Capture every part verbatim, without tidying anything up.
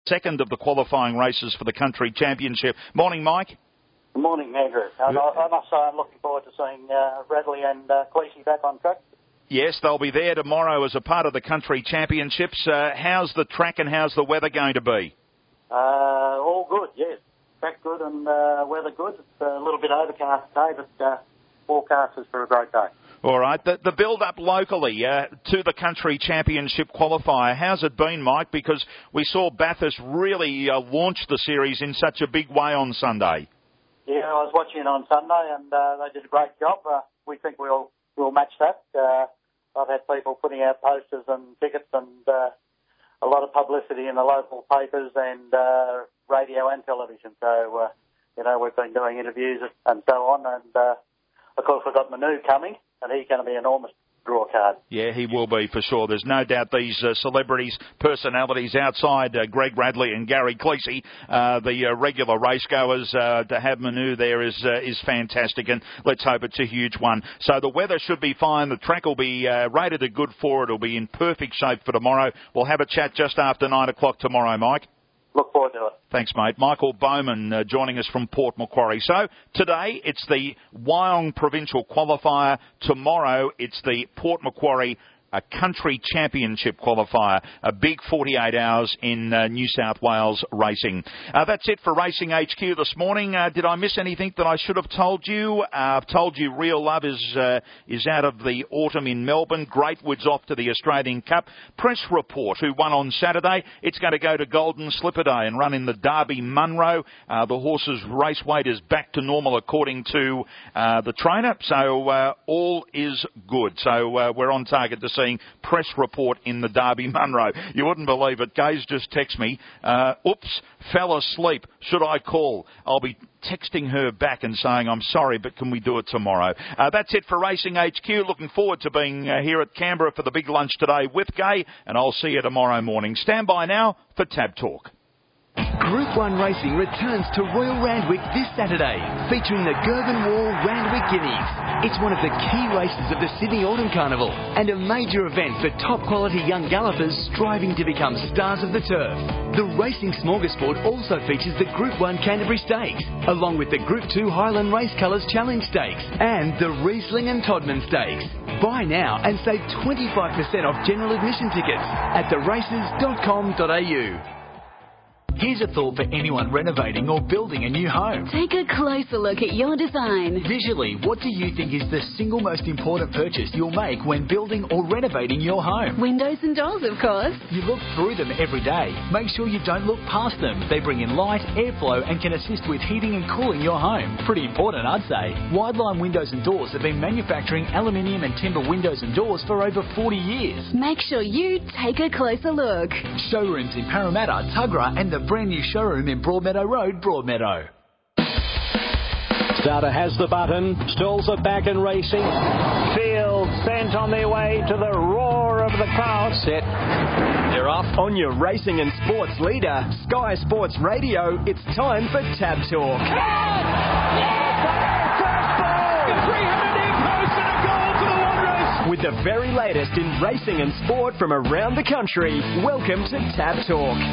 second of the qualifying races for the country championship. Morning, Mike. Good morning, Andrew. And I, I must say I'm looking forward to seeing uh, Radley and uh, Cleese back on track. Yes, they'll be there tomorrow as a part of the country championships. Uh, how's the track and how's the weather going to be? Uh, all good, yes. Track good and uh, weather good. It's a little bit overcast today, but uh, forecast is for a great day. All right. The, the build-up locally uh, to the country championship qualifier, how's it been, Mike? Because we saw Bathurst really uh, launch the series in such a big way on Sunday. Yeah, I was watching it on Sunday and uh, they did a great job. Uh, we think we'll we'll match that. Uh, I've had people putting out posters and tickets and uh, a lot of publicity in the local papers and uh, radio and television. So, uh, you know, we've been doing interviews and so on. And, uh, of course, we've got Manu coming, and he's going to be an enormous draw card. Yeah, he will be for sure. There's no doubt these uh, celebrities, personalities outside uh, Greg Radley and Gary Cleese, uh, the uh, regular racegoers, uh, to have Manu there is uh, is fantastic, and let's hope it's a huge one. So the weather should be fine. The track will be uh, rated a good for it. It'll be in perfect shape for tomorrow. We'll have a chat just after nine o'clock tomorrow, Mike. Look forward to it. Thanks, mate. Michael Bowman uh, joining us from Port Macquarie. So today it's the Wyong Provincial Qualifier. Tomorrow it's the Port Macquarie a country championship qualifier, a big forty-eight hours in uh, New South Wales racing. Uh, that's it for Racing H Q this morning. Uh, did I miss anything that I should have told you? Uh, I've told you Real Love is uh, is out of the autumn in Melbourne. Greatwood's off to the Australian Cup. Press Report, who won on Saturday, it's going to go to Golden Slipper Day and run in the Derby Munro. Uh, the horse's race weight is back to normal according to uh, the trainer, so uh, all is good. So uh, we're on target to see Press Report in the Derby Munro. You wouldn't believe it. Gaze just text me, uh, oops, fell asleep. Should I call? I'll be texting her back and saying, I'm sorry, but can we do it tomorrow? Uh, that's it for Racing H Q. Looking forward to being uh, here at Canberra for the big lunch today with Gay, and I'll see you tomorrow morning. Stand by now for Tab Talk. Group one Racing returns to Royal Randwick this Saturday, featuring the Gerben Wall Randwick Guineas. It's one of the key races of the Sydney Autumn Carnival and a major event for top-quality young gallopers striving to become stars of the turf. The Racing Smorgasbord also features the Group one Canterbury Stakes, along with the Group two Highland Race Colours Challenge Stakes and the Riesling and Todman Stakes. Buy now and save twenty-five percent off general admission tickets at the races dot com dot a u. Here's a thought for anyone renovating or building a new home. Take a closer look at your design. Visually, what do you think is the single most important purchase you'll make when building or renovating your home? Windows and doors, of course. You look through them every day. Make sure you don't look past them. They bring in light, airflow and can assist with heating and cooling your home. Pretty important, I'd say. Wideline Windows and Doors have been manufacturing aluminium and timber windows and doors for over forty years. Make sure you take a closer look. Showrooms in Parramatta, Tuggerah and the brand new showroom in Broadmeadow Road, Broadmeadow. Starter has the button. Stalls are back and racing. Field sent on their way to the roar of the crowd. Set. They're off. On your racing and sports leader, Sky Sports Radio, it's time for Tab Talk. Come on! Yes! First ball! The three hundred near post and a goal for the Wanderers. With the very latest in racing and sport from around the country, welcome to Tab Talk.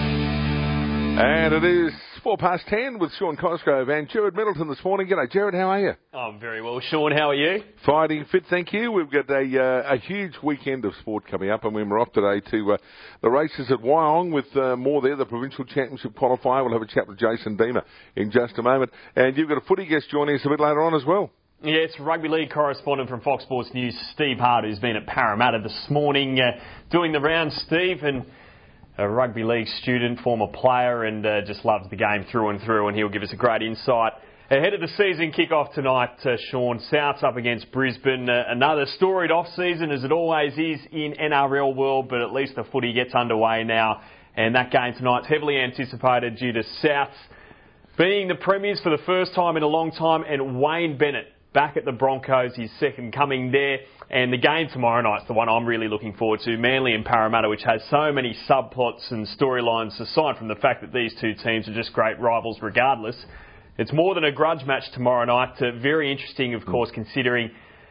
And it is four past ten with Sean Cosgrove and Jared Middleton this morning. G'day, Jared. How are you? I'm very well, Sean. How are you? Fighting fit, thank you. We've got a uh, a huge weekend of sport coming up, and we're off today to uh, the races at Wyong with uh, more there, the Provincial Championship qualifier. We'll have a chat with Jason Beamer in just a moment. And you've got a footy guest joining us a bit later on as well. Yeah, it's rugby league correspondent from Fox Sports News, Steve Hart, who's been at Parramatta this morning uh, doing the rounds, Steve, and a rugby league student, former player, and uh, just loves the game through and through, and he'll give us a great insight. Ahead of the season kick-off tonight, uh, Sean, South's up against Brisbane. Uh, another storied off-season, as it always is in N R L world, but at least the footy gets underway now. And that game tonight's heavily anticipated due to South's being the premiers for the first time in a long time, and Wayne Bennett back at the Broncos, his second coming there. And the game tomorrow night's the one I'm really looking forward to, Manly and Parramatta, which has so many subplots and storylines, aside from the fact that these two teams are just great rivals regardless. It's more than a grudge match tomorrow night. Uh, very interesting, of course, considering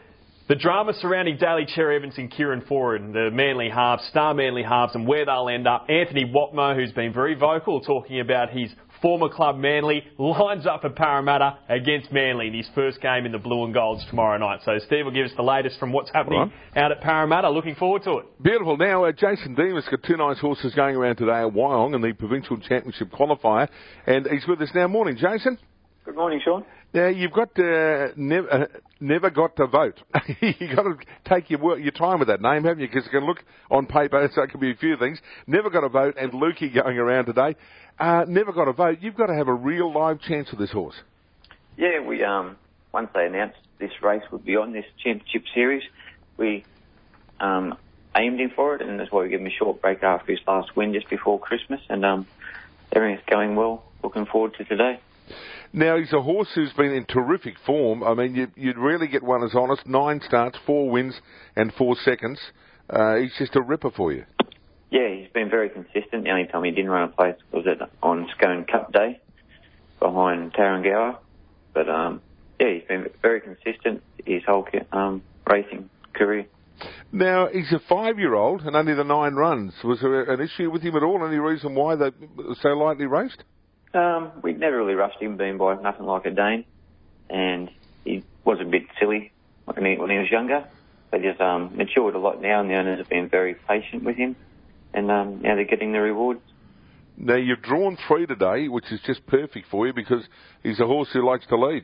The drama surrounding Daly Cherry Evans and Kieran Ford, the Manly halves, star Manly halves, and where they'll end up. Anthony Watmo, who's been very vocal, talking about his former club Manly, lines up for Parramatta against Manly in his first game in the blue and golds tomorrow night. So Steve will give us the latest from what's happening right. out at Parramatta. Looking forward to it. Beautiful. Now, uh, Jason Demas got two nice horses going around today at Wyong in the Provincial Championship qualifier, and he's with us now. Morning, Jason. Good morning, Sean. Now, you've got uh, never, uh, never got to vote. You've got to take your work, your time with that name, haven't you? Because it can look on paper, so it can be a few things. Never got to vote, and Lukey going around today. Uh, never got to vote. You've got to have a real live chance with this horse. Yeah, we um, once they announced this race would be on this championship series, we um, aimed him for it, and that's why we gave him a short break after his last win just before Christmas, and um, everything's going well. Looking forward to today. Now, he's a horse who's been in terrific form. I mean, you, you'd rarely get one as honest. Nine starts, four wins and four seconds. Uh, he's just a ripper for you. Yeah, he's been very consistent. The only time he didn't run a place was at, on Scone Cup Day behind Tarrangower. But, um, yeah, he's been very consistent his whole um, racing career. Now, he's a five-year-old and only the nine runs. Was there an issue with him at all? Any reason why they were so lightly raced? Um, we'd never really rushed him, being by nothing like a Dane, and he was a bit silly when he, when he was younger. But he's um, matured a lot now, and the owners have been very patient with him, and um, now they're getting the rewards. Now, you've drawn three today, which is just perfect for you because he's a horse who likes to lead.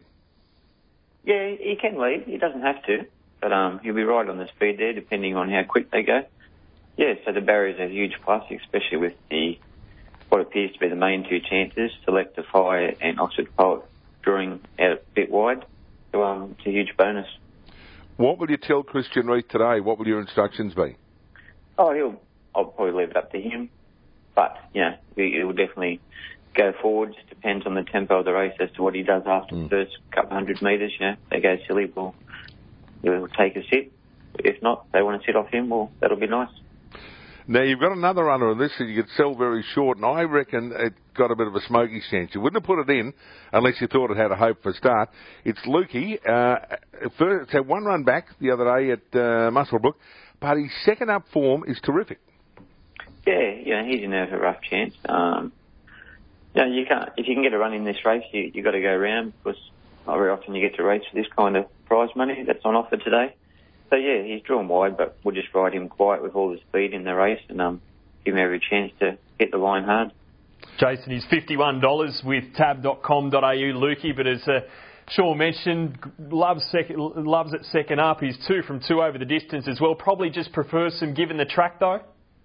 Yeah, he can lead. He doesn't have to, but um, he'll be right on the speed there, depending on how quick they go. Yeah, so the barriers are a huge plus, especially with the what appears to be the main two chances, Select Fire and Oxford Poet, drawing out a bit wide. So um, it's a huge bonus. What will you tell Christian Reith today? What will your instructions be? Oh, he'll. I'll probably leave it up to him. But, you know, he, he will definitely go forward. Just depends on the tempo of the race as to what he does after mm. the first couple of hundred metres. You know, if they go silly, we'll, we'll take a sit. If not, if they want to sit off him, well, that'll be nice. Now, you've got another runner on this that you could sell very short, and I reckon it got a bit of a smoky chance. You wouldn't have put it in unless you thought it had a hope for a start. It's Lukey. Uh, first, it's had one run back the other day at uh, Muswellbrook, but his second up form is terrific. Yeah, you know, he's in a rough chance. Um, you know, you can't, if you can get a run in this race, you, you've got to go around because not very often you get to race for this kind of prize money that's on offer today. So, yeah, he's drawn wide, but we'll just ride him quiet with all the speed in the race and um, give him every chance to hit the line hard. Jason, he's fifty-one dollars with tab dot com dot a u, Lukey, but as uh, Shaw mentioned, loves, sec- loves it second up. He's two from two over the distance as well. Probably just prefers some given the track, though.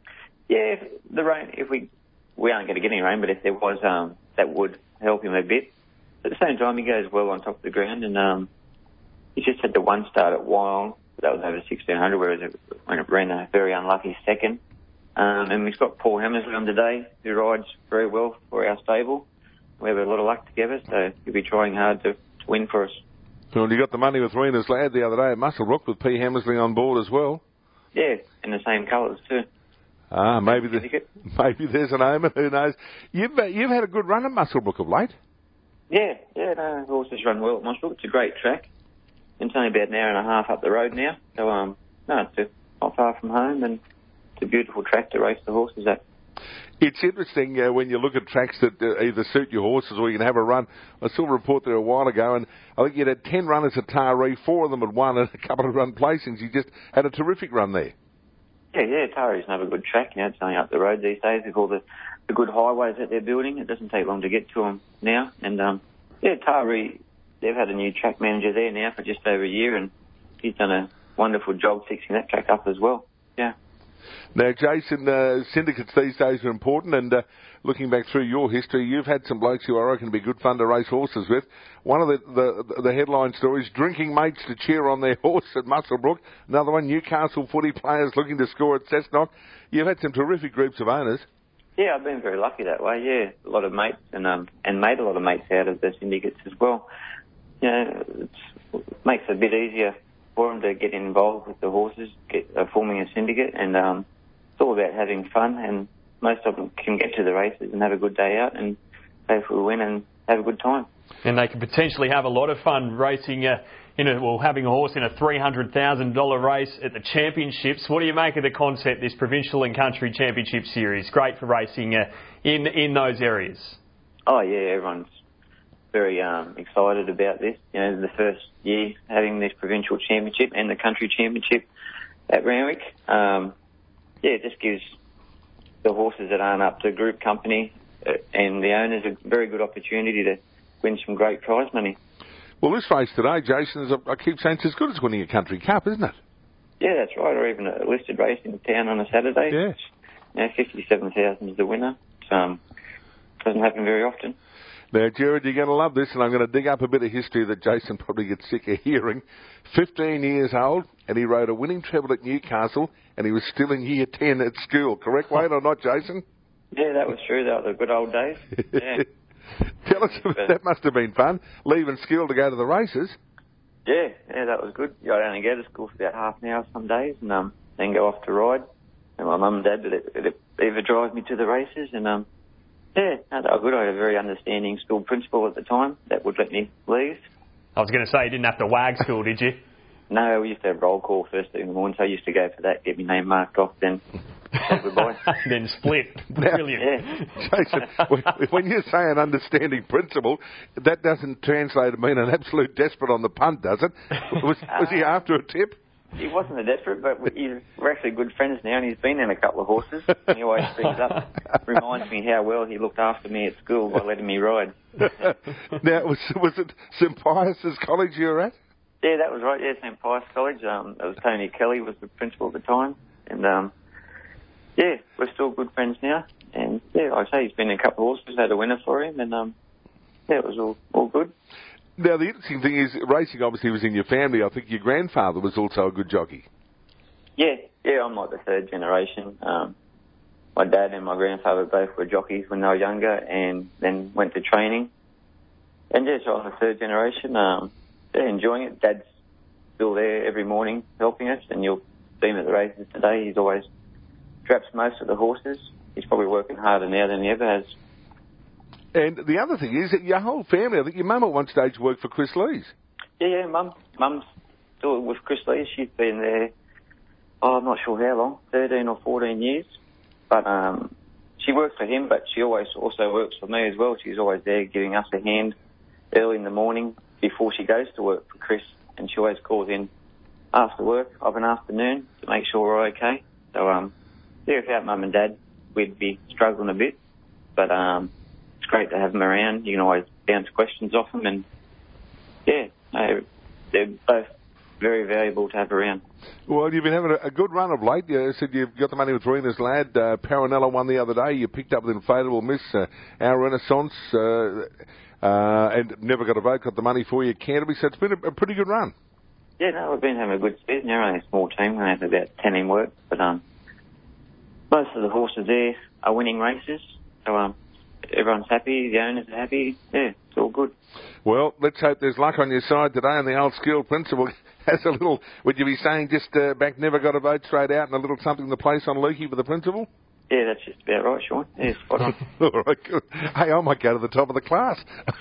Yeah, if the rain, if we we aren't going to get any rain, but if there was, um, that would help him a bit. At the same time, he goes well on top of the ground, and um, he just had the one start at Wyong. That was over sixteen hundred, whereas it, when it ran a very unlucky second. Um, and we've got Paul Hammersley on today, who rides very well for our stable. We have a lot of luck together, so he'll be trying hard to, to win for us. Well, you got the money with Rena's Lad the other day at Muswellbrook with P. Hammersley on board as well. Yeah, in the same colours too. Ah, maybe the, maybe there's an omen. Who knows? You've uh, you've had a good run at Muswellbrook of late. Yeah, yeah. No, the horses run well at Muswellbrook. It's a great track. It's only about an hour and a half up the road now, so um, no, it's not far from home, and it's a beautiful track to race the horses at. It's interesting uh, when you look at tracks that uh, either suit your horses or you can have a run. I saw a report there a while ago, and I think you had ten runners at Taree, four of them had won, and a couple of run placings. You just had a terrific run there. Yeah, yeah, Taree's another good track. You know, it's only up the road these days with all the, the good highways that they're building. It doesn't take long to get to them now, and um, yeah, Taree. They've had a new track manager there now for just over a year, and he's done a wonderful job fixing that track up as well. Yeah. Now, Jason, uh, syndicates these days are important, and uh, looking back through your history, you've had some blokes who I reckon would be good fun to race horses with. One of the, the, the headline stories, drinking mates to cheer on their horse at Muswellbrook. Another one, Newcastle footy players looking to score at Cessnock. You've had some terrific groups of owners. Yeah, I've been very lucky that way, yeah. A lot of mates, and um, and made a lot of mates out of the syndicates as well. You know, it makes it a bit easier for them to get involved with the horses, get uh, forming a syndicate, and um, it's all about having fun, and most of them can get to the races and have a good day out and hopefully win and have a good time. And they can potentially have a lot of fun racing uh, in a, well, having a horse in a three hundred thousand dollars race at the championships. What do you make of the concept, this provincial and country championship series? Great for racing uh, in in those areas. Oh yeah, everyone's very um, excited about this. You know, the first year having this provincial championship and the country championship at Randwick. Um, yeah, it just gives the horses that aren't up to group company uh, and the owners a very good opportunity to win some great prize money. Well, this race today, Jason, is a, I keep saying it's as good as winning a country cup, isn't it? Yeah, that's right, or even a listed race in town on a Saturday. Yes. You know, fifty-seven thousand is the winner. It um, doesn't happen very often. Now, Jared, you're going to love this, and I'm going to dig up a bit of history that Jason probably gets sick of hearing. fifteen years old, and he rode a winning treble at Newcastle, and he was still in year ten at school. Correct, Wayne, or not, Jason? Yeah, that was true. That was the good old days. Yeah. Tell us, that must have been fun, leaving school to go to the races. Yeah, yeah, that was good. I'd only go to school for about half an hour some days, and um, then go off to ride. And my mum and dad would either drive me to the races, and um, yeah, no, they were good. I had a very understanding school principal at the time that would let me leave. I was going to say, you didn't have to wag school, did you? No, we used to have roll call first thing in the morning, so I used to go for that, get my name marked off, then say goodbye. Then split. Brilliant. Yeah. Jason, when, when you say an understanding principle, that doesn't translate to mean an absolute desperate on the punt, does it? Was, was he after a tip? He wasn't a desperate, but we, we're actually good friends now, and he's been in a couple of horses. And he always brings up, reminds me how well he looked after me at school by letting me ride. Now, was, was it Saint Pius's college you were at? Yeah, that was right. Yeah, Saint Pius College. Um, it was Tony Kelly was the principal at the time, and um, yeah, we're still good friends now. And yeah, like I say, he's been in a couple of horses, had a winner for him, and um, yeah, it was all all good. Now, the interesting thing is, racing obviously was in your family. I think your grandfather was also a good jockey. Yeah, yeah, I'm like the third generation. Um, my dad and my grandfather both were jockeys when they were younger, and then went to training. And yeah, so I'm the third generation. Um, yeah, enjoying it. Dad's still there every morning helping us, and you'll see him at the races today. He's always traps most of the horses. He's probably working harder now than he ever has. And the other thing is that your whole family, I think your mum at one stage worked for Chris Lees. Yeah, yeah, mum. Mum's still with Chris Lees. She's been there, oh, I'm not sure how long, thirteen or fourteen years. But um, she works for him, but she always also works for me as well. She's always there giving us a hand early in the morning before she goes to work for Chris. And she always calls in after work of an afternoon to make sure we're okay. So, um, yeah, without mum and dad, we'd be struggling a bit. But um, it's great to have them around. You can always bounce questions off them. And, yeah, no, they're both very valuable to have around. Well, you've been having a, a good run of late. You said you've got the money with Rena's lad. Uh, Paranella won the other day. You picked up with Inflatable Miss, uh, Our Renaissance, uh, uh, and never got a vote, got the money for you, Canterbury. So it's been a, a pretty good run. Yeah, no, we've been having a good season. We're only a small team. We have about ten in work. But um, most of the horses there are winning races. So um, everyone's happy. The owners are happy. Yeah, it's all good. Well, let's hope there's luck on your side today, and the old skill principal has a little, would you be saying just uh, back never got a vote straight out and a little something to place on Lukey for the principal? Yeah, that's just about right, Sean. Yeah, spot on. All right, good. Hey, I might go to the top of the class.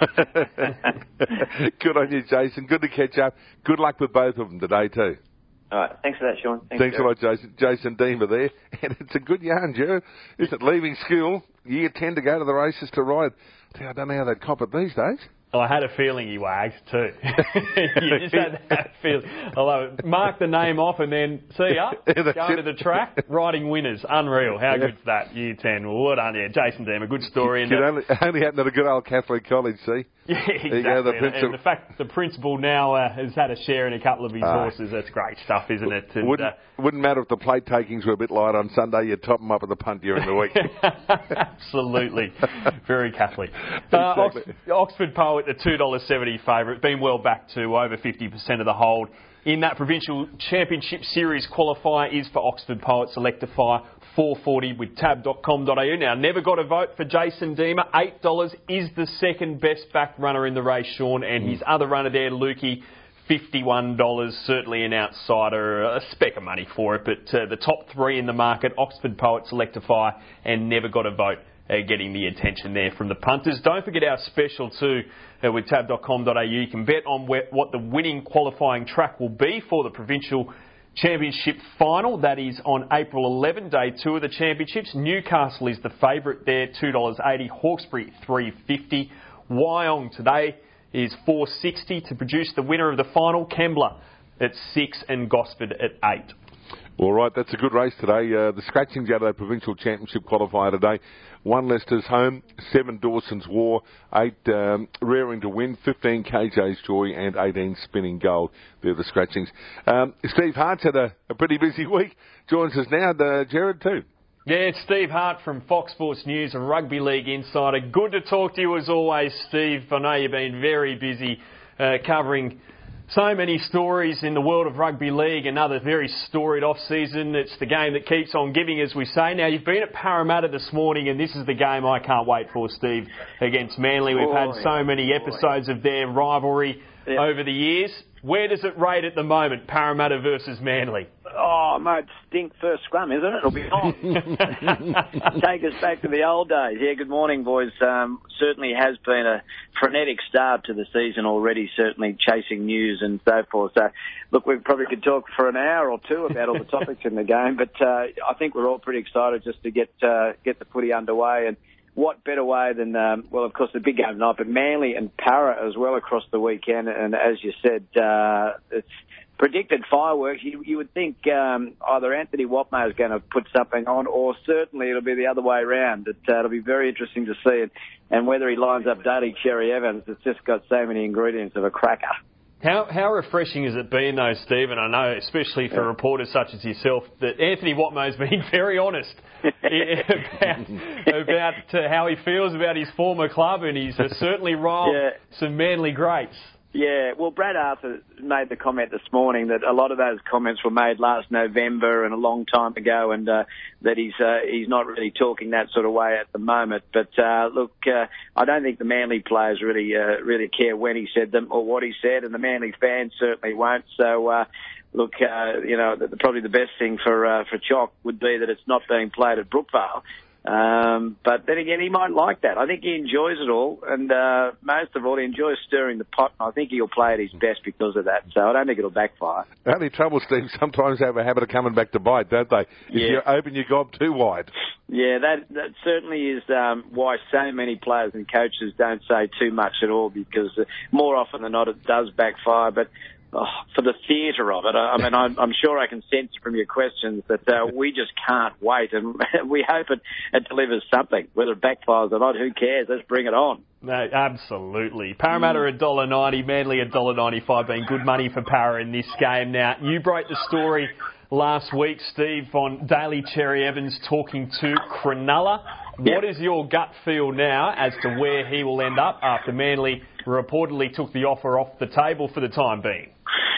Good on you, Jason. Good to catch up. Good luck with both of them today, too. All right, thanks for that, Sean. Thanks, thanks a lot, Jason. Jason Deemer there. And it's a good yarn, Joe. Isn't it? Leaving school, year ten to go to the races to ride. I don't know how they'd cop it these days. Oh, I had a feeling you wagged too. You just had that feeling. Although, mark the name off and then see ya. Going to the track, riding winners. Unreal. How good's that? Year ten. Well, well done, yeah. Jason Deemer, good story. It only, only happened at a good old Catholic college, see? Yeah, exactly. Go, the and, and the fact the principal now uh, has had a share in a couple of his uh, horses, that's great stuff, isn't it? And, wouldn't, uh, wouldn't matter if the plate takings were a bit light on Sunday, you'd top them up at the punt during the week. Absolutely. Very Catholic. Exactly. Uh, Ox- Oxford Poet, the two dollars seventy favourite, been well back to over fifty percent of the hold. In that Provincial Championship Series qualifier is for Oxford Poet Selectify four forty with tab dot com dot a u. Now, never got a vote for Jason Deemer. eight dollars is the second best back runner in the race, Sean, and his other runner there, Lukey, fifty-one dollars, certainly an outsider, a speck of money for it, but uh, the top three in the market, Oxford Poet Selectify and never got a vote uh, getting the attention there from the punters. Don't forget our special too uh, with tab dot com dot a u. You can bet on where, what the winning qualifying track will be for the provincial Championship final. That is on April eleventh, day two of the championships. Newcastle is the favourite there, two dollars eighty. Hawkesbury, three dollars fifty. Wyong today is four dollars sixty to produce the winner of the final. Kembla at six and Gosford at eight. All right, that's a good race today. Uh, the scratchings out of that provincial championship qualifier today. One Leicester's Home, seven Dawson's War, eight um, Raring to Win, fifteen K J's Joy, and eighteen Spinning Gold. They're the scratchings. Um, Steve Hart's had a, a pretty busy week. Joins us now, uh, Jared too. Yeah, it's Steve Hart from Fox Sports News, a rugby league insider. Good to talk to you as always, Steve. I know you've been very busy uh, covering so many stories in the world of rugby league. Another very storied off-season. It's the game that keeps on giving, as we say. Now, you've been at Parramatta this morning, and this is the game I can't wait for, Steve, against Manly. We've had so many episodes of their rivalry yep. over the years. Where does it rate at the moment, Parramatta versus Manly? Oh, mate, stink first scrum, isn't it? It'll be on. Take us back to the old days. Yeah, good morning, boys. Um, certainly has been a frenetic start to the season already, certainly chasing news and so forth. So, look, we probably could talk for an hour or two about all the topics in the game, but uh, I think we're all pretty excited just to get uh, get the footy underway. And what better way than, um, well, of course, the big game tonight, but Manly and Para as well across the weekend. And as you said, uh, it's predicted fireworks. You, you would think um, either Anthony Watmough is going to put something on, or certainly it'll be the other way around. It, uh, it'll be very interesting to see it, and whether he lines up Daly Cherry Evans. It's just got so many ingredients of a cracker. How how refreshing has it been, though, Stephen? I know, especially for yeah. reporters such as yourself, that Anthony Watmough's been very honest about, about uh, how he feels about his former club, and he's uh, certainly riled yeah. some Manly greats. Yeah, well, Brad Arthur made the comment this morning that a lot of those comments were made last November and a long time ago, and uh, that he's uh, he's not really talking that sort of way at the moment. But uh, look, uh, I don't think the Manly players really uh, really care when he said them or what he said, and the Manly fans certainly won't. So, uh, look, uh, you know, the, probably the best thing for uh, for Chock would be that it's not being played at Brookvale. Um, but then again, he might like that. I think he enjoys it all, and uh, most of all, he enjoys stirring the pot. And I think he'll play at his best because of that. So I don't think it'll backfire. The only trouble, Steve, sometimes have a habit of coming back to bite, don't they? If yeah. you open your gob too wide. Yeah, that that certainly is um, why so many players and coaches don't say too much at all, because uh, more often than not, it does backfire. But Oh, for the theatre of it, I mean, I'm, I'm sure I can sense from your questions that uh, we just can't wait, and we hope it, it delivers something. Whether it backfires or not, who cares? Let's bring it on. No, absolutely. Parramatta mm. one dollar ninety, Manly one dollar ninety-five, being good money for Para in this game. Now, you broke the story last week, Steve, on Daly Cherry Evans talking to Cronulla. Yep. What is your gut feel now as to where he will end up after Manly reportedly took the offer off the table for the time being?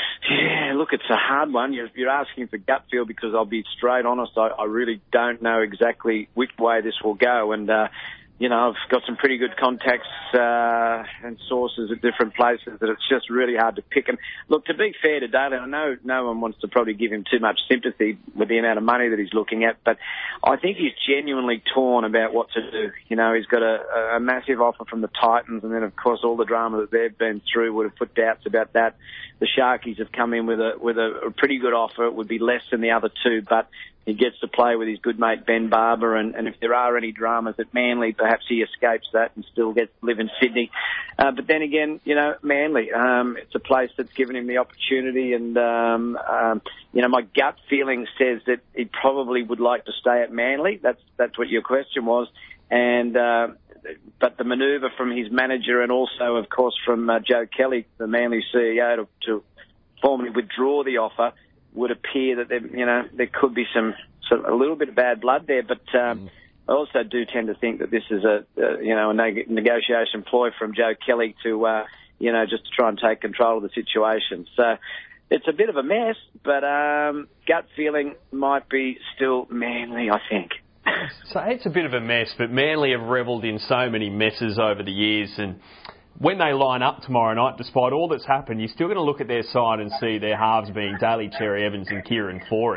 Yeah, look, it's a hard one. You're, you're asking for gut feel because I'll be straight honest. I, I really don't know exactly which way this will go. And, uh, you know, I've got some pretty good contacts uh, and sources at different places that it's just really hard to pick. And look, to be fair to Daly, I know no one wants to probably give him too much sympathy with the amount of money that he's looking at, but I think he's genuinely torn about what to do. You know, he's got a, a massive offer from the Titans, and then, of course, all the drama that they've been through would have put doubts about that. The Sharkies have come in with a with a, a pretty good offer. It would be less than the other two, but he gets to play with his good mate Ben Barber, and, and if there are any dramas at Manly, perhaps he escapes that and still gets to live in Sydney. Uh, but then again, you know, Manly, um, it's a place that's given him the opportunity, and, um, um, you know, my gut feeling says that he probably would like to stay at Manly. That's, that's what your question was. And, uh, but the manoeuvre from his manager and also, of course, from uh, Joe Kelly, the Manly C E O, to, to formally withdraw the offer, would appear that there, you know, there could be some, some a little bit of bad blood there. But um, mm. I also do tend to think that this is a, a you know a neg- negotiation ploy from Joe Kelly to uh, you know just to try and take control of the situation. So it's a bit of a mess, but um, gut feeling might be still Manly, I think. So it's a bit of a mess, but Manly have revelled in so many messes over the years, and when they line up tomorrow night, despite all that's happened, you're still going to look at their side and see their halves being Daly Cherry Evans and Kieran Foran.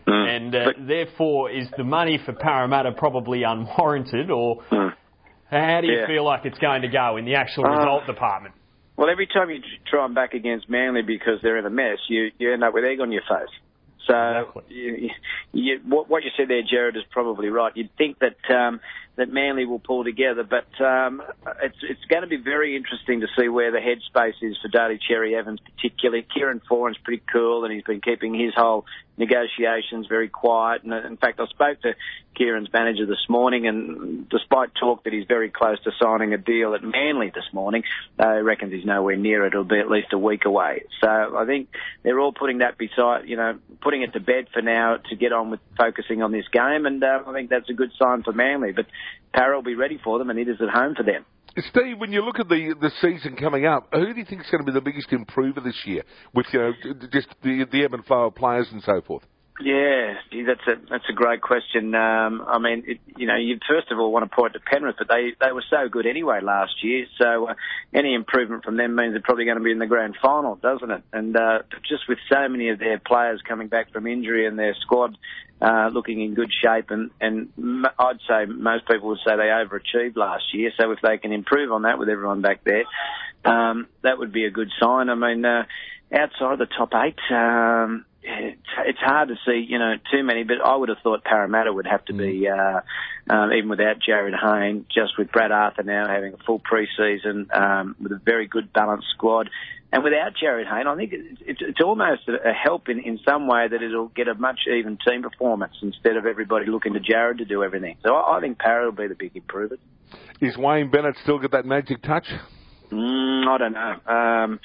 Mm. And uh, but, therefore, is the money for Parramatta probably unwarranted, or mm. how do you yeah. feel like it's going to go in the actual uh, result department? Well, every time you try and back against Manly because they're in a mess, you, you end up with egg on your face. So exactly. you, you, what, what you said there, Jared, is probably right. You'd think that um, that Manly will pull together, but um, it's it's going to be very interesting to see where the headspace is for Daly Cherry Evans, particularly. Kieran Foran's pretty cool, and he's been keeping his whole negotiations very quiet. And in fact, I spoke to Kieran's manager this morning, and despite talk that he's very close to signing a deal at Manly this morning, uh, he reckons he's nowhere near it. It'll be at least a week away. So I think they're all putting that beside, you know, putting it to bed for now to get on with focusing on this game, and uh, I think that's a good sign for Manly. But Parra will be ready for them, and it is at home for them. Steve, when you look at the the season coming up, who do you think is going to be the biggest improver this year with, you know, just the the ebb and flow of players and so forth? Yeah, that's a that's a great question. Um, I mean, it, you know, you first of all want to point to Penrith, but they, they were so good anyway last year. So uh, any improvement from them means they're probably going to be in the grand final, doesn't it? And uh, just with so many of their players coming back from injury and their squad uh, looking in good shape, and and I'd say most people would say they overachieved last year. So if they can improve on that with everyone back there, um, that would be a good sign. I mean, uh, outside the top eight. Um, It's hard to see, you know, too many, but I would have thought Parramatta would have to be, uh, um, even without Jared Hayne, just with Brad Arthur now having a full pre-season, um, with a very good balanced squad. And without Jared Hayne, I think it's, it's almost a help in, in some way that it'll get a much even team performance instead of everybody looking to Jared to do everything. So I, I think Parra will be the big improver. Is Wayne Bennett still got that magic touch? Mm, I don't know. Um,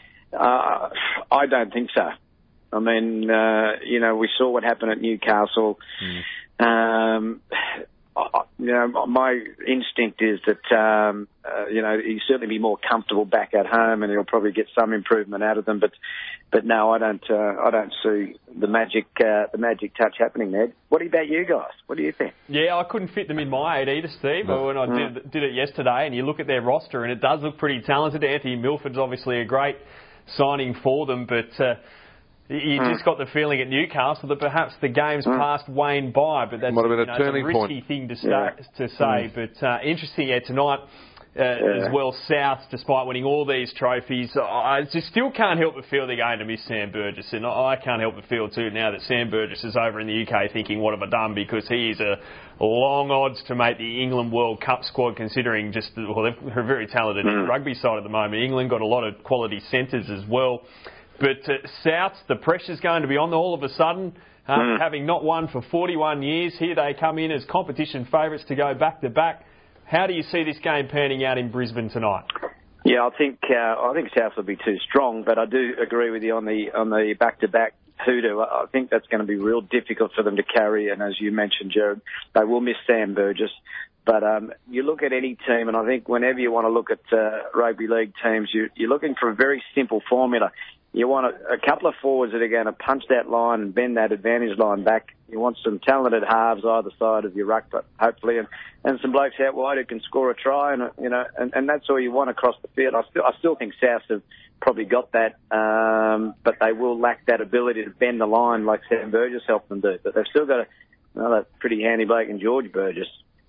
uh, I don't think so. I mean, uh, you know, we saw what happened at Newcastle. Mm. Um, I, you know, my instinct is that, um, uh, you know, he'll certainly be more comfortable back at home, and he'll probably get some improvement out of them. But, but no, I don't. Uh, I don't see the magic, uh, the magic touch happening there. What about you guys? What do you think? Yeah, I couldn't fit them in my eight either, Steve. No. When I mm. did, did it yesterday, and you look at their roster, and it does look pretty talented. Anthony Milford's obviously a great signing for them, but. Uh, You mm. just got the feeling at Newcastle that perhaps the game's mm. passed Wayne by, but that's, Might have been you know, a, turning a risky point. thing to, sta- yeah. to say. Mm. But uh, interesting, yeah, tonight uh, yeah. as well, South, despite winning all these trophies, I just still can't help but feel they're going to miss Sam Burgess. And I can't help but feel, too, now that Sam Burgess is over in the U K thinking, what have I done? Because he is a long odds to make the England World Cup squad, considering just, well, they're a very talented mm. rugby side at the moment. England got a lot of quality centres as well. But uh, South, the pressure's going to be on them all of a sudden. Um, mm. Having not won for forty-one years, here they come in as competition favourites to go back-to-back. How do you see this game panning out in Brisbane tonight? Yeah, I think uh, I think South will be too strong, but I do agree with you on the on the back-to-back hoodoo. I think that's going to be real difficult for them to carry, and as you mentioned, Jared, they will miss Sam Burgess. But um, you look at any team, and I think whenever you want to look at uh, rugby league teams, you, you're looking for a very simple formula. You want a, a couple of forwards that are going to punch that line and bend that advantage line back. You want some talented halves either side of your ruck, but hopefully, and, and some blokes out wide who can score a try, and you know, and, and that's all you want across the field. I still, I still think South have probably got that, um, but they will lack that ability to bend the line like Sam Burgess helped them do. But they've still got a, another pretty handy bloke in George Burgess.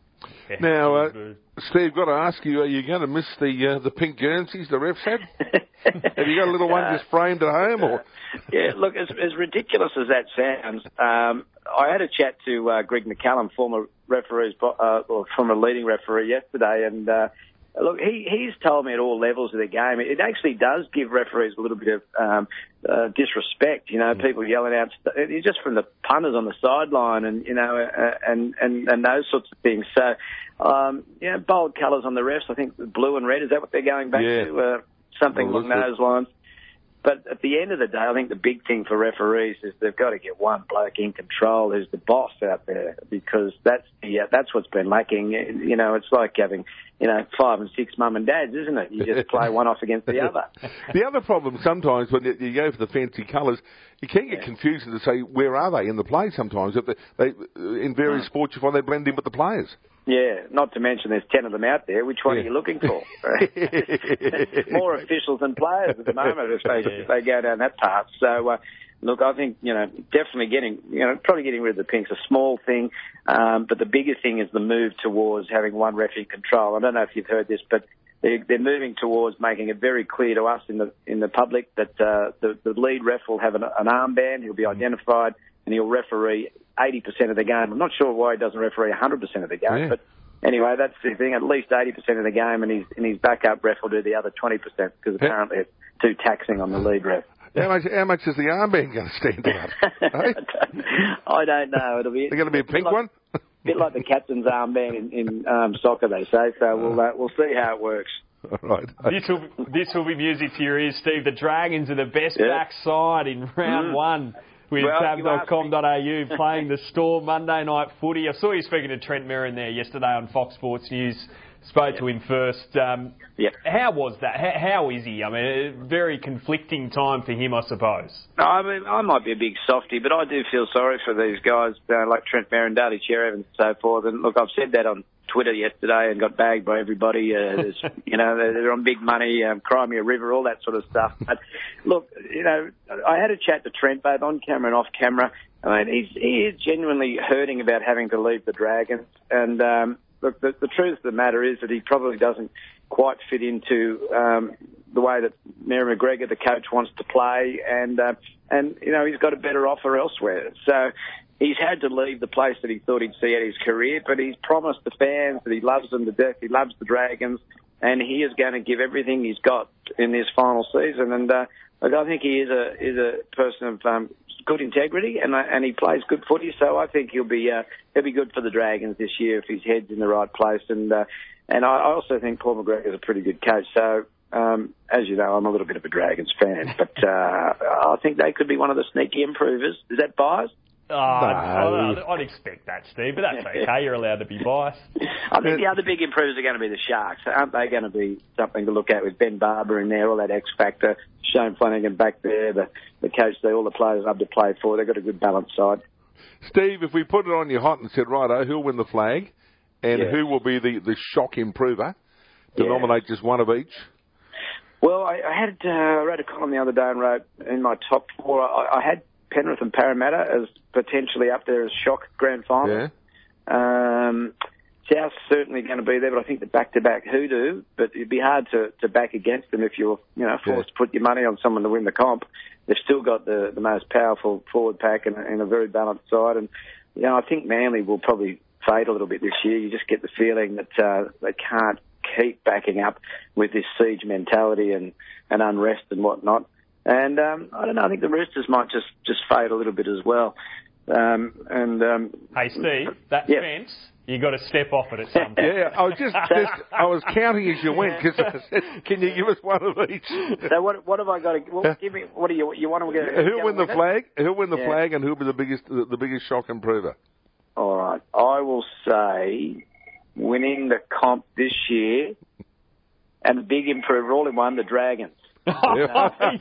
Now, uh, Steve, got to ask you: are you going to miss the uh, the pink Guernseys the refs had? Have you got a little one just framed at home, or? Yeah, look, as, as ridiculous as that sounds, um, I had a chat to uh, Greg McCallum, former referees, uh, or former leading referee yesterday, and uh, look, he he's told me at all levels of the game, it actually does give referees a little bit of um, uh, disrespect. You know, people yelling out, just from the punters on the sideline, and you know, uh, and and and those sorts of things. So, um, yeah, bold colours on the refs. I think blue and red. Is that what they're going back yeah. to? Uh, something well, along those lines. But at the end of the day, I think the big thing for referees is they've got to get one bloke in control who's the boss out there, because that's the, uh, that's what's been lacking. You know, it's like having, you know, five and six mum and dads, isn't it? You just play one off against the other. The other problem sometimes when you go for the fancy colours, you can get confused to say where are they in the play sometimes. If they, they, in various sports, you find they blend in with the players. Yeah, not to mention there's ten of them out there. Which one yeah. are you looking for? Right? More officials than players at the moment if they, if they go down that path. So, uh, look, I think, you know, definitely getting, you know, probably getting rid of the pink's a small thing, um, but the bigger thing is the move towards having one ref in control. I don't know if you've heard this, but they're, they're moving towards making it very clear to us in the in the public that uh, the, the lead ref will have an, an armband, he'll be identified, and he'll referee eighty percent of the game. I'm not sure why he doesn't referee one hundred percent of the game, yeah. but anyway, that's the thing, at least eighty percent of the game, and his, and his backup ref will do the other twenty percent, because apparently it's too taxing on the lead ref. How much, how much is the armband going to stand out? Hey? I don't know. It'll be. Is it going to be a pink like, one? A bit like the captain's armband in, in um, soccer, they say. So we'll uh, we'll see how it works. All right. This will this will be music to your ears, Steve. The Dragons are the best yeah. backside in round mm. one. With well, tab dot com dot a u playing the Storm Monday night footy. I saw you speaking to Trent Merrin there yesterday on Fox Sports News. Spoke to him first. Um, yep. How was that? How, how is he? I mean, a very conflicting time for him, I suppose. No, I mean, I might be a big softie, but I do feel sorry for these guys uh, like Trent Merrin, Daly Cherry Evans and so forth. And look, I've said that on Twitter yesterday and got bagged by everybody. Uh, you know, they're, they're on big money, um, Cry Me a River, all that sort of stuff. But look, you know, I had a chat to Trent both on camera and off camera. I mean, he's, he is genuinely hurting about having to leave the Dragons. And, um, look, the, the truth of the matter is that he probably doesn't quite fit into um, the way that Mary McGregor, the coach, wants to play, and uh, and you know he's got a better offer elsewhere. So he's had to leave the place that he thought he'd see out his career, but he's promised the fans that he loves them to death. He loves the Dragons, and he is going to give everything he's got in this final season. And uh, look, I think he is a is a person of um, good integrity, and uh, and he plays good footy. So I think he'll be uh, he'll be good for the Dragons this year if his head's in the right place. And uh, and I also think Paul McGregor's a pretty good coach. So um, as you know, I'm a little bit of a Dragons fan, but uh, I think they could be one of the sneaky improvers. Is that biased? Oh, no. I'd, I'd expect that, Steve, but that's okay. You're allowed to be biased. I think the other big improvers are going to be the Sharks. Aren't they going to be something to look at with Ben Barber in there, all that X factor, Shane Flanagan back there, the, the coach, they, all the players love to play for. They've got a good balanced side. Steve, if we put it on your hot and said, righto, who'll win the flag and yeah. who will be the, the shock improver to yeah. nominate just one of each? Well, I, I had uh, wrote a column the other day and wrote in my top four, I, I had Penrith and Parramatta as potentially up there as shock grand final. Yeah. Um, South's certainly going to be there, but I think the back-to-back hoodoo, but it'd be hard to, to back against them if you're, you know, forced yeah. to put your money on someone to win the comp. They've still got the, the most powerful forward pack and, and a very balanced side. And, you know, I think Manly will probably fade a little bit this year. You just get the feeling that uh, they can't keep backing up with this siege mentality and, and unrest and whatnot. And um, I don't know, I think the Roosters might just, just fade a little bit as well. Um, and um, Hey, Steve, that yeah. fence, you got to step off it at some point. Yeah, I was just, just I was counting as you went because I said, can you give us one of each? So what what have I got to well, give me? What do you you want to get? Who'll win the flag? Who'll win the yeah. flag, and who'll be the biggest the, the biggest shock improver? All right, I will say winning the comp this year and the big improver all in one, the Dragons. Oh, you're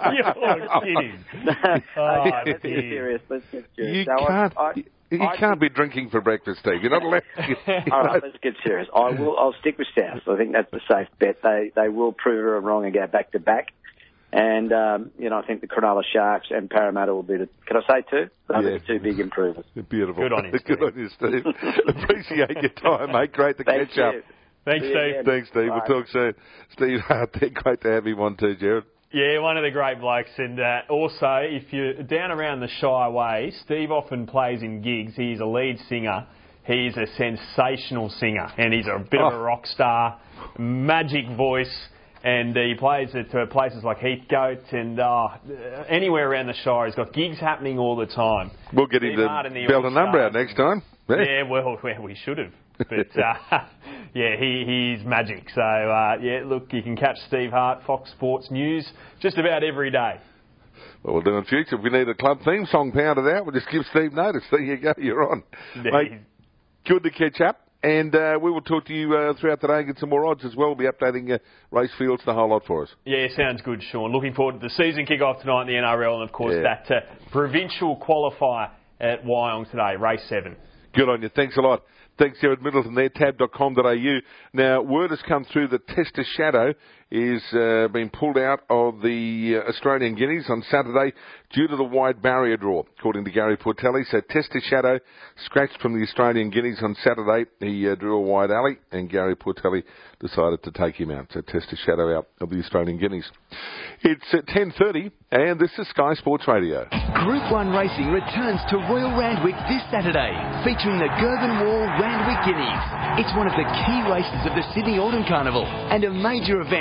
kidding. Oh, let's get serious. Let's get serious. You so can't. I, I, you I can't think, be drinking for breakfast, Steve. You're not allowed. To, all right, let's get serious. I will. I'll stick with South. I think that's the safe bet. They they will prove everyone wrong and go back to back. And um, you know, I think the Cronulla Sharks and Parramatta will be the. Can I say two? Those yeah. are the two big improvers. Beautiful. Good on you, Steve. Good on you, Steve. Appreciate your time, mate. Great to Thanks, catch up. you. Thanks, Steve. Thanks, Steve. Bye. We'll talk soon. Steve Hart there. Great to have him on too, Jared. Yeah, one of the great blokes. And uh, also, if you're down around the Shy Way, Steve often plays in gigs. He's a lead singer. He's a sensational singer. And he's a bit oh. of a rock star, magic voice. And uh, he plays at uh, places like Heathcote and uh, anywhere around the Shire. He's got gigs happening all the time. We'll get him to belt a number out next time. Yeah, yeah well, well, we should have. But, uh, yeah, he, he's magic. So, uh, yeah, look, you can catch Steve Hart, Fox Sports News, just about every day. Well, we'll do in future. If we need a club theme song pounded out, we'll just give Steve notice. There you go, you're on. Yeah. Mate, good to catch up. And uh, we will talk to you uh, throughout the day and get some more odds as well. We'll be updating uh, race fields, the whole lot for us. Yeah, sounds good, Sean. Looking forward to the season kick-off tonight in the N R L and, of course, yeah. that uh, provincial qualifier at Wyong today, race seven. Good on you. Thanks a lot. Thanks, Jared Middleton there, tab dot com dot a u. Now, word has come through that Tester Shadow is uh, being pulled out of the uh, Australian Guineas on Saturday due to the wide barrier draw, according to Gary Portelli. So Tester Shadow scratched from the Australian Guineas on Saturday. He uh, drew a wide alley, and Gary Portelli decided to take him out. So Tester Shadow out of the Australian Guineas. It's at ten thirty, and this is Sky Sports Radio. Group one Racing returns to Royal Randwick this Saturday, featuring the Gerben Wall Randwick Guineas. It's one of the key races of the Sydney Autumn Carnival and a major event